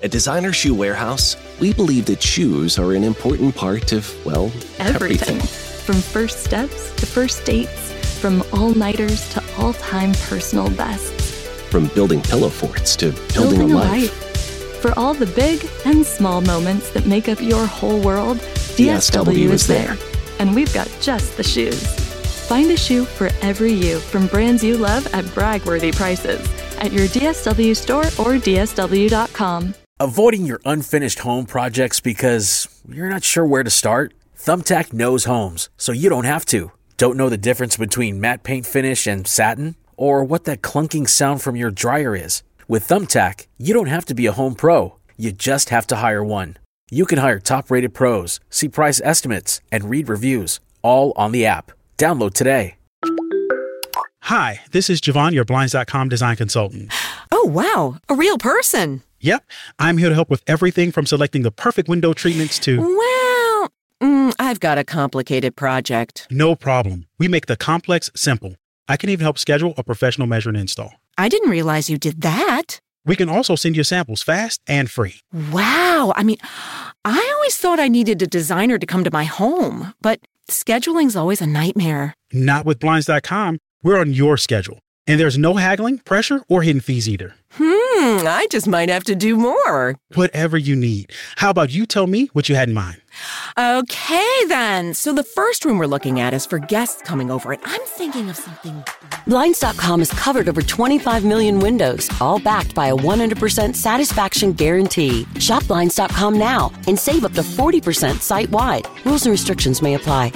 At Designer Shoe Warehouse, we believe that shoes are an important part of, well, everything. From first steps to first dates, from all-nighters to all-time personal bests. From building pillow forts to building a life. For all the big and small moments that make up your whole world, DSW is there. And we've got just the shoes. Find a shoe for every you from brands you love at brag-worthy prices at your DSW store or DSW.com. Avoiding your unfinished home projects because you're not sure where to start? Thumbtack knows homes, so you don't have to. Don't know the difference between matte paint finish and satin? Or what that clunking sound from your dryer is? With Thumbtack, you don't have to be a home pro. You just have to hire one. You can hire top-rated pros, see price estimates, and read reviews, all on the app. Download today. Hi, this is Javon, your Blinds.com design consultant. Oh, wow. A real person. Yep. I'm here to help with everything from selecting the perfect window treatments to... Well, I've got a complicated project. No problem. We make the complex simple. I can even help schedule a professional measure and install. I didn't realize you did that. We can also send you samples fast and free. Wow. I always thought I needed a designer to come to my home, but scheduling's always a nightmare. Not with Blinds.com. We're on your schedule. And there's no haggling, pressure, or hidden fees either. I just might have to do more. Whatever you need. How about you tell me what you had in mind? Okay, then. So the first room we're looking at is for guests coming over, and I'm thinking of something... Blinds.com has covered over 25 million windows, all backed by a 100% satisfaction guarantee. Shop Blinds.com now and save up to 40% site-wide. Rules and restrictions may apply.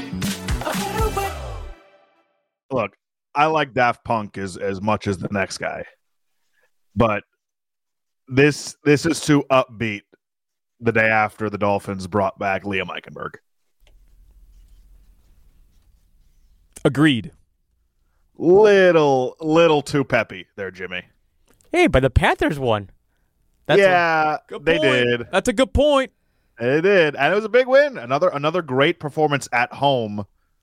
Look, I like Daft Punk as much as the next guy, but this is too upbeat the day after the Dolphins brought back Liam Eichenberg. Agreed. Little too peppy there, Jimmy. Hey, but the Panthers won. They did. That's a good point. They did, and it was a big win. Another great performance at home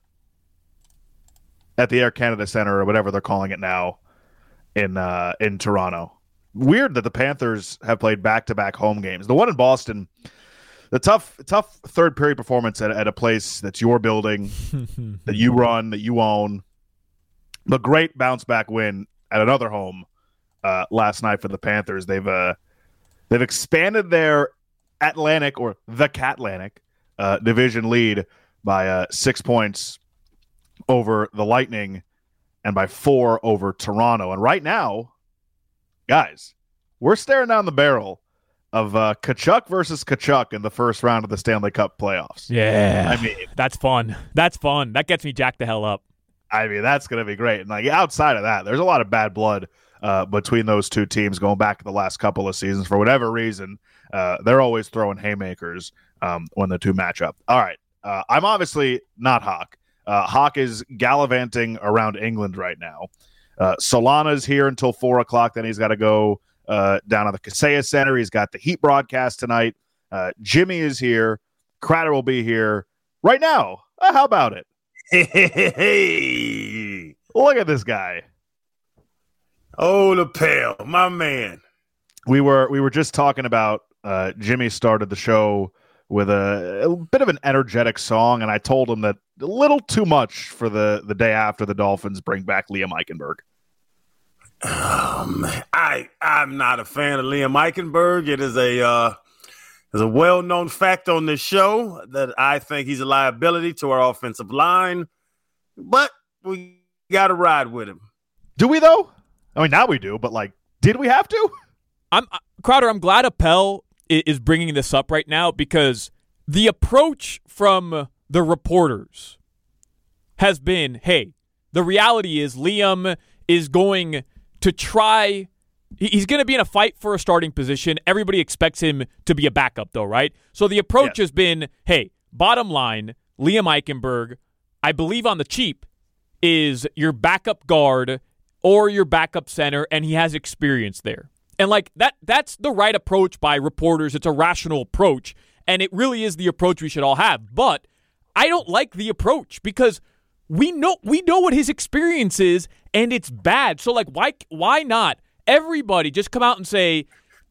at the Air Canada Centre or whatever they're calling it now in Toronto. Weird that the Panthers have played back-to-back home games. The one in Boston, the tough third period performance at a place that's your building, that you run, that you own. The great bounce-back win at another home last night for the Panthers. They've expanded their Atlantic or the Catlantic division lead by 6 points over the Lightning and by 4 over Toronto. And right now, guys, we're staring down the barrel of Tkachuk versus Tkachuk in the first round of the Stanley Cup playoffs. Yeah. That's fun. That gets me jacked the hell up. That's going to be great. And outside of that, there's a lot of bad blood between those two teams going back to the last couple of seasons. For whatever reason, they're always throwing haymakers when the two match up. All right. I'm obviously not Hawk. Hawk is gallivanting around England right now. Solana's here until 4 o'clock. Then he's got to go down to the Kaseya Center. He's got the Heat broadcast tonight. Jimmy is here. Cratter will be here right now. How about it? Hey, look at this guy. Oh, the pal, my man. We were just talking about Jimmy started the show with a bit of an energetic song, and I told him that a little too much for the day after the Dolphins bring back Liam Eichenberg. I'm not a fan of Liam Eichenberg. It is a well-known fact on this show that I think he's a liability to our offensive line, but we got to ride with him. Do we, though? Now we do, but, did we have to? Crowder, I'm glad Appel is bringing this up right now because the approach from the reporters has been, hey, the reality is Liam is going to try – he's going to be in a fight for a starting position. Everybody expects him to be a backup, though, right? So the approach has been, hey, bottom line, Liam Eichenberg, I believe on the cheap, is your backup guard or your backup center, and he has experience there. And that's the right approach by reporters. It's a rational approach, and it really is the approach we should all have. But I don't like the approach because we know what his experience is, and it's bad. So why not everybody just come out and say,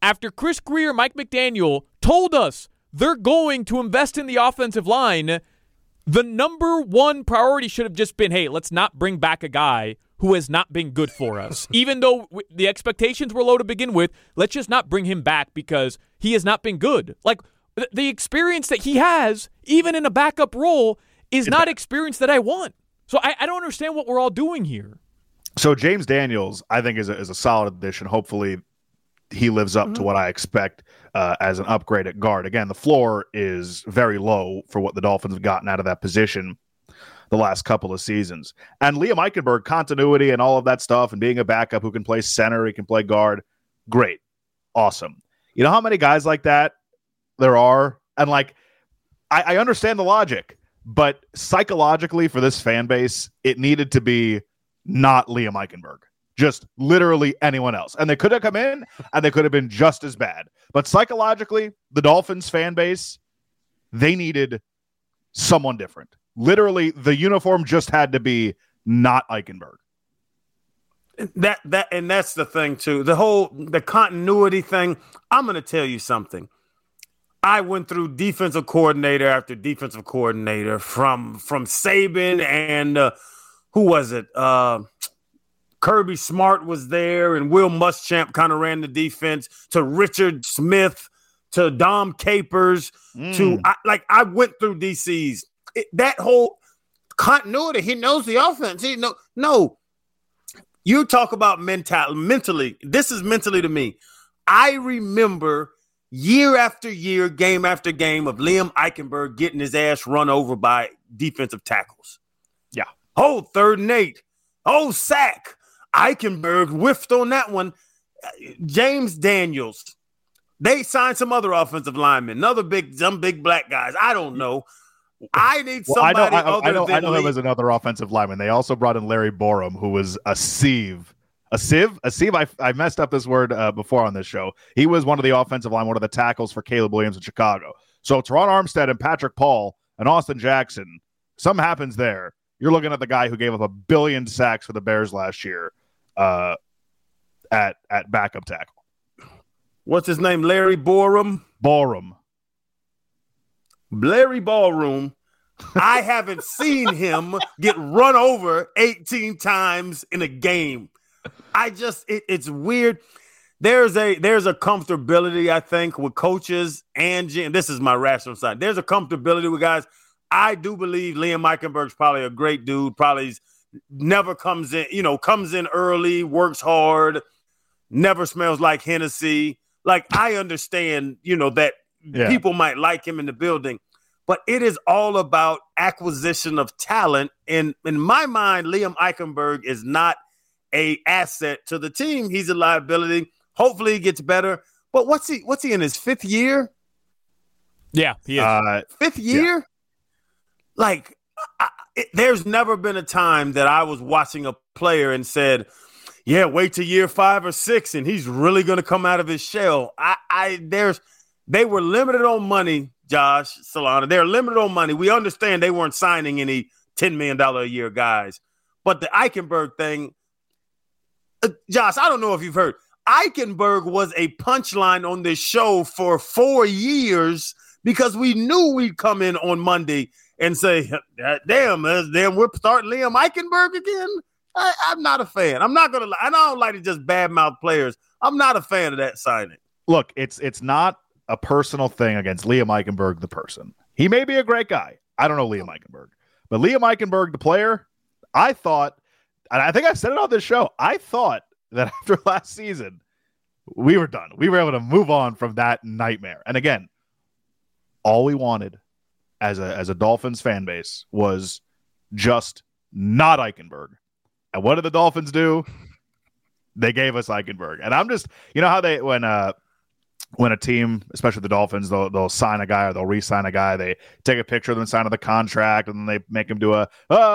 after Chris Grier, Mike McDaniel told us they're going to invest in the offensive line, the number one priority should have just been, hey, let's not bring back a guy who has not been good for us. Even though the expectations were low to begin with, let's just not bring him back because he has not been good. Like, the experience that he has, even in a backup role, is not experience that I want. So I don't understand what we're all doing here. So James Daniels, I think, is a solid addition. Hopefully he lives up to what I expect as an upgrade at guard. Again, the floor is very low for what the Dolphins have gotten out of that position the last couple of seasons. And Liam Eichenberg, continuity and all of that stuff, and being a backup who can play center, he can play guard, great, awesome. You know how many guys like that there are? And like, I understand the logic, but psychologically for this fan base, it needed to be not Liam Eichenberg, just literally anyone else. And they could have come in and they could have been just as bad. But psychologically, the Dolphins fan base, they needed someone different. Literally, the uniform just had to be not Eichenberg. And that's the thing too. The continuity thing. I'm going to tell you something. I went through defensive coordinator after defensive coordinator from Saban and who was it? Kirby Smart was there, and Will Muschamp kind of ran the defense, to Richard Smith, to Dom Capers, I went through DCs. That whole continuity, he knows the offense. No. You talk about mentally. This is mentally to me. I remember year after year, game after game of Liam Eichenberg getting his ass run over by defensive tackles. Yeah. Oh, 3rd and 8. Oh, sack. Eichenberg whiffed on that one. James Daniels. They signed some other offensive linemen, some big black guys. I don't know. I need somebody I know him as another offensive lineman. They also brought in Larry Borum, who was a sieve. A sieve? I messed up this word before on this show. He was one of the offensive line, one of the tackles for Caleb Williams in Chicago. So Teron Armstead and Patrick Paul and Austin Jackson, something happens there. You're looking at the guy who gave up 1 billion sacks for the Bears last year at backup tackle. What's his name? Larry Borum? Larry Ballroom. I haven't seen him get run over 18 times in a game. It's weird. There's a comfortability, I think, with coaches and this is my rational side. There's a comfortability with guys. I do believe Liam Eichenberg's probably a great dude. Probably never comes in early, works hard, never smells like Hennessy. Like, I understand, that people might like him in the building, but it is all about acquisition of talent. And in my mind, Liam Eichenberg is not a asset to the team. He's a liability. Hopefully he gets better. But what's he in his 5th year? Yeah, he is. 5th year? Yeah. Like, there's never been a time that I was watching a player and said, yeah, wait till year 5 or 6 and he's really going to come out of his shell. They were limited on money, Josh Solana. They're limited on money. We understand they weren't signing any $10 million a year guys. But the Eichenberg thing, Josh, I don't know if you've heard, Eichenberg was a punchline on this show for 4 years because we knew we'd come in on Monday and say, damn, we're starting Liam Eichenberg again? I'm not a fan. I'm not going to lie. I don't like to just badmouth players. I'm not a fan of that signing. Look, it's not a personal thing against Liam Eichenberg, the person. He may be a great guy. I don't know Liam Eichenberg. But Liam Eichenberg, the player, I thought, and I think I said it on this show, I thought that after last season, we were done. We were able to move on from that nightmare. And again, all we wanted as a Dolphins fan base was just not Eichenberg. And what did the Dolphins do? They gave us Eichenberg. And I'm just, you know how they, when a team, especially the Dolphins, they'll sign a guy or they'll re-sign a guy, they take a picture of them signing the contract, and then they make him do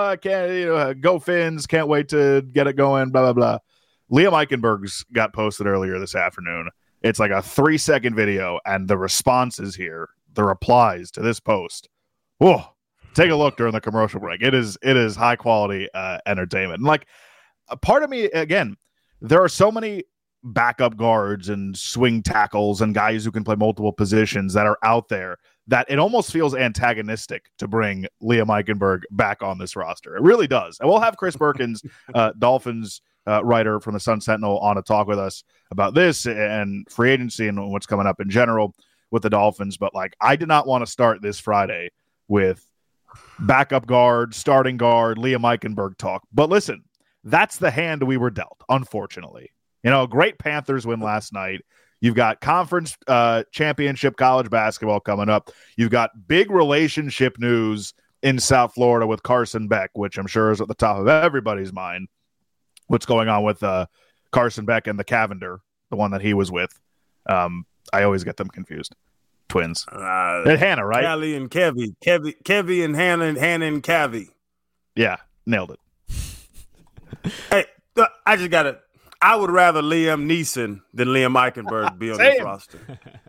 go Fins, can't wait to get it going, blah, blah, blah. Liam Eichenberg's got posted earlier this afternoon. It's like a 3-second video, and the responses here, the replies to this post, whoa, take a look during the commercial break. It is high quality entertainment. And like, a part of me, again, there are so many backup guards and swing tackles and guys who can play multiple positions that are out there that it almost feels antagonistic to bring Liam Eichenberg back on this roster. It really does. And we'll have Chris Perkins, Dolphins writer from the Sun Sentinel, on to talk with us about this and free agency and what's coming up in general with the Dolphins. But like, I did not want to start this Friday with backup guard, starting guard, Liam Eichenberg talk. But listen, that's the hand we were dealt, unfortunately. You know, great Panthers win last night. You've got conference championship college basketball coming up. You've got big relationship news in South Florida with Carson Beck, which I'm sure is at the top of everybody's mind. What's going on with Carson Beck and the Cavender, the one that he was with. I always get them confused. Twins. Hannah, right? Callie and Kevy and Hannah and Cavi. Yeah, nailed it. Hey, I just got to – I would rather Liam Neeson than Liam Eichenberg be on this roster.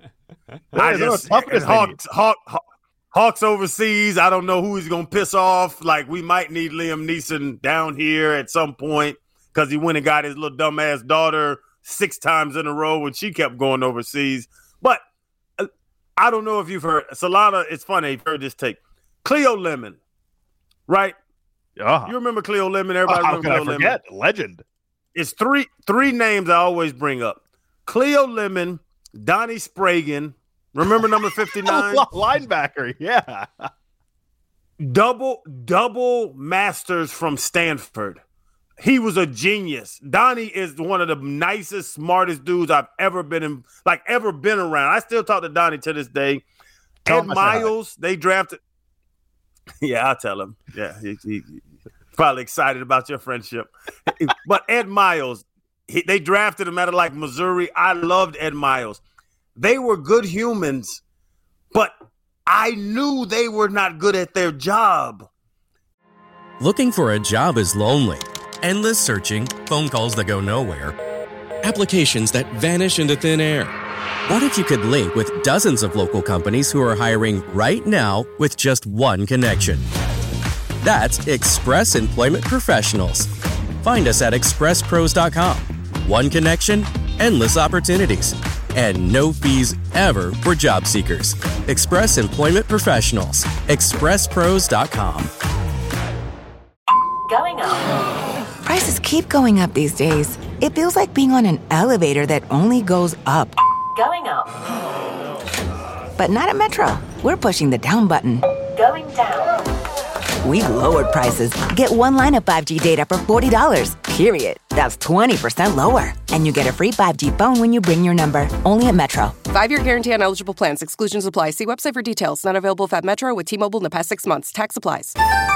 Hawks overseas. I don't know who he's going to piss off. Like, we might need Liam Neeson down here at some point because he went and got his little dumbass daughter 6 times in a row when she kept going overseas. But I don't know if you've heard. Solana, it's funny. You've heard this take. Cleo Lemon, right? Uh-huh. You remember Cleo Lemon? Everybody remember Cleo Lemon? Forget? Legend. It's three names I always bring up. Cleo Lemon, Donnie Spragan. Remember number 59? Linebacker, yeah. Double masters from Stanford. He was a genius. Donnie is one of the nicest, smartest dudes I've ever been around. I still talk to Donnie to this day. Ed Miles, they drafted. Yeah, I'll tell him. Yeah, he probably excited about your friendship. But Ed Miles, they drafted him out of like Missouri. I loved Ed Miles. They were good humans, but I knew they were not good at their job. Looking for a job is lonely. Endless searching, phone calls that go nowhere, applications that vanish into thin air. What if you could link with dozens of local companies who are hiring right now with just one connection? That's Express Employment Professionals. Find us at expresspros.com. One connection, endless opportunities, and no fees ever for job seekers. Express Employment Professionals. expresspros.com. Going up. Prices keep going up these days. It feels like being on an elevator that only goes up. Going up. But not at Metro. We're pushing the down button. Going down. We've lowered prices. Get one line of 5G data for $40, period. That's 20% lower. And you get a free 5G phone when you bring your number. Only at Metro. 5-year guarantee on eligible plans. Exclusions apply. See website for details. Not available at Metro with T-Mobile in the past 6 months. Tax applies.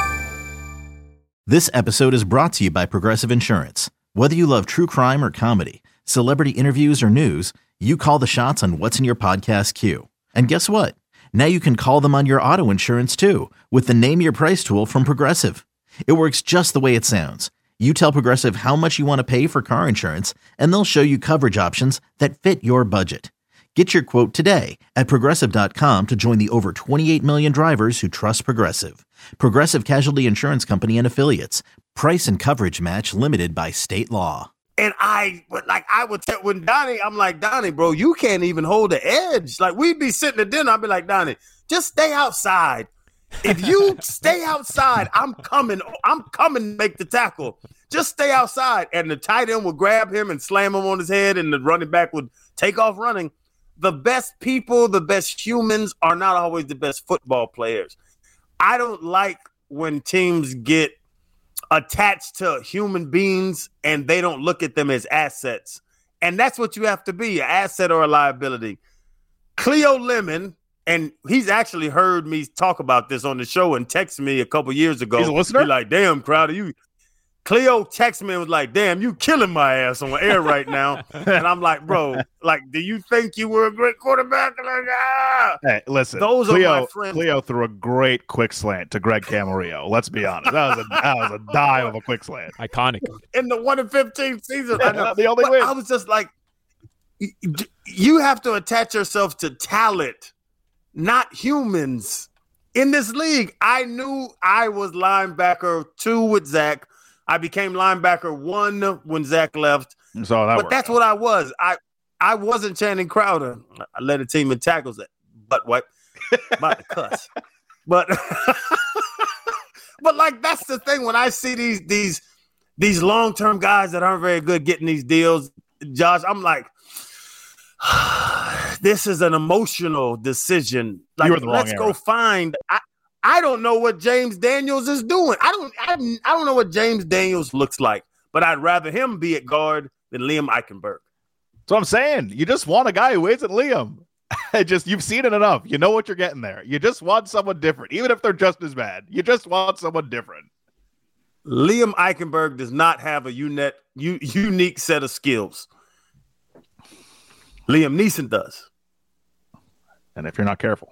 This episode is brought to you by Progressive Insurance. Whether you love true crime or comedy, celebrity interviews or news, you call the shots on what's in your podcast queue. And guess what? Now you can call them on your auto insurance too with the Name Your Price tool from Progressive. It works just the way it sounds. You tell Progressive how much you want to pay for car insurance, and they'll show you coverage options that fit your budget. Get your quote today at Progressive.com to join the over 28 million drivers who trust Progressive. Progressive Casualty Insurance Company and Affiliates. Price and coverage match limited by state law. And I would tell when Donnie, I'm like, Donnie, bro, you can't even hold the edge. Like, we'd be sitting at dinner. I'd be like, Donnie, just stay outside. If you stay outside, I'm coming to make the tackle. Just stay outside. And the tight end would grab him and slam him on his head, and the running back would take off running. The best people, the best humans are not always the best football players. I don't like when teams get attached to human beings and they don't look at them as assets. And that's what you have to be, an asset or a liability. Cleo Lemon, and he's actually heard me talk about this on the show and text me a couple years ago. He's a listener? He's like, damn, Crowder, Cleo texted me and was like, damn, you killing my ass on air right now. And I'm like, bro, like, do you think you were a great quarterback? Like, Hey, listen, those are my friends. Cleo threw a great quick slant to Greg Camarillo. Let's be honest. That was a dive of a quick slant. Iconic. In the 1-15 season. I know. The only win. I was just like, you have to attach yourself to talent, not humans. In this league, I knew I was linebacker 2 with Zach. I became linebacker 1 when Zach left. That's what I was. I wasn't Channing Crowder. I led a team in tackles that butt wipe. About to cuss. But like that's the thing when I see these long-term guys that aren't very good getting these deals, Josh, I'm like, this is an emotional decision. Like, let's go find. I don't know what James Daniels is doing. I don't know what James Daniels looks like, but I'd rather him be at guard than Liam Eichenberg. That's what I'm saying. You just want a guy who isn't Liam. You've seen it enough. You know what you're getting there. You just want someone different, even if they're just as bad. You just want someone different. Liam Eichenberg does not have a unique set of skills. Liam Neeson does. And if you're not careful,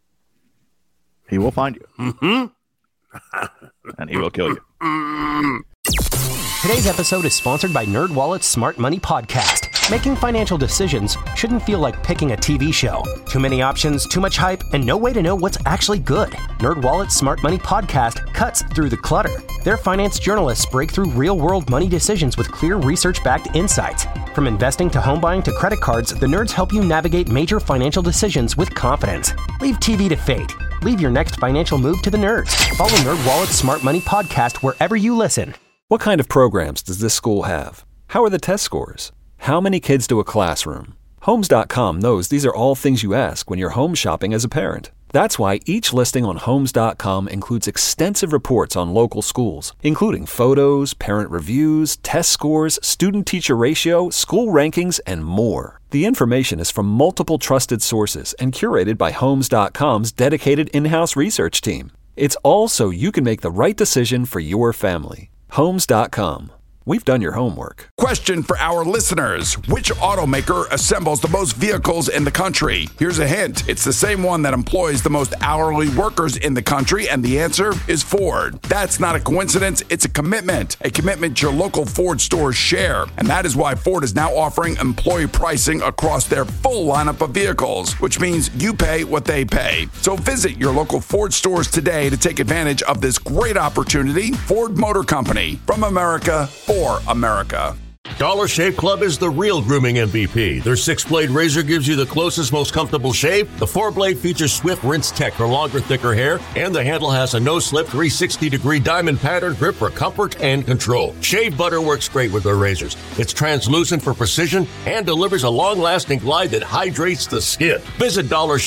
he will find you. Mm-hmm. And he will kill you. Today's episode is sponsored by NerdWallet's Smart Money Podcast. Making financial decisions shouldn't feel like picking a TV show. Too many options, too much hype, and no way to know what's actually good. NerdWallet's Smart Money Podcast cuts through the clutter. Their finance journalists break through real-world money decisions with clear research-backed insights. From investing to home buying to credit cards, the nerds help you navigate major financial decisions with confidence. Leave TV to fate. Leave your next financial move to the nerds. Follow NerdWallet's Smart Money Podcast wherever you listen. What kind of programs does this school have? How are the test scores? How many kids do a classroom? Homes.com knows these are all things you ask when you're home shopping as a parent. That's why each listing on Homes.com includes extensive reports on local schools, including photos, parent reviews, test scores, student-teacher ratio, school rankings, and more. The information is from multiple trusted sources and curated by Homes.com's dedicated in-house research team. It's all so you can make the right decision for your family. Homes.com. We've done your homework. Question for our listeners. Which automaker assembles the most vehicles in the country? Here's a hint. It's the same one that employs the most hourly workers in the country, and the answer is Ford. That's not a coincidence. It's a commitment your local Ford stores share. And that is why Ford is now offering employee pricing across their full lineup of vehicles, which means you pay what they pay. So visit your local Ford stores today to take advantage of this great opportunity. Ford Motor Company, from America, for America. Dollar Shave Club is the real grooming MVP. Their 6-blade razor gives you the closest, most comfortable shave. The 4-blade features Swift Rinse Tech for longer, thicker hair, and the handle has a no-slip 360-degree diamond pattern grip for comfort and control. Shave butter works great with their razors. It's translucent for precision and delivers a long-lasting glide that hydrates the skin. Visit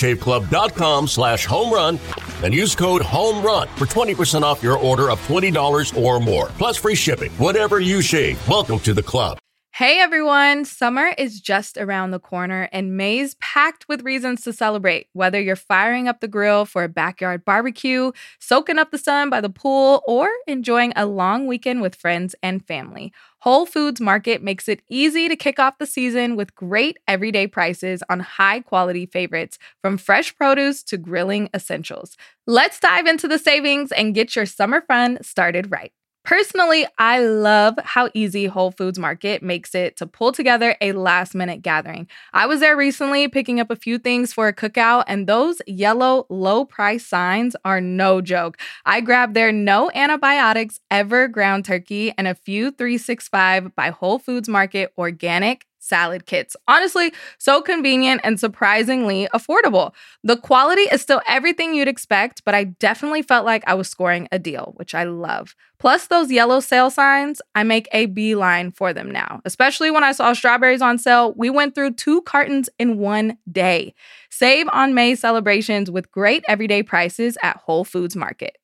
DollarShaveClub.com/homerun and use code HOMERUN for 20% off your order of $20 or more, plus free shipping. Whatever you shave, welcome to the club. Hey everyone, summer is just around the corner and May's packed with reasons to celebrate. Whether you're firing up the grill for a backyard barbecue, soaking up the sun by the pool, or enjoying a long weekend with friends and family, Whole Foods Market makes it easy to kick off the season with great everyday prices on high-quality favorites, from fresh produce to grilling essentials. Let's dive into the savings and get your summer fun started right. Personally, I love how easy Whole Foods Market makes it to pull together a last-minute gathering. I was there recently picking up a few things for a cookout, and those yellow low-price signs are no joke. I grabbed their no antibiotics ever ground turkey and a few 365 by Whole Foods Market organic salad kits. Honestly, so convenient and surprisingly affordable. The quality is still everything you'd expect, but I definitely felt like I was scoring a deal, which I love. Plus those yellow sale signs, I make a beeline for them now. Especially when I saw strawberries on sale, we went through 2 cartons in one day. Save on May celebrations with great everyday prices at Whole Foods Market.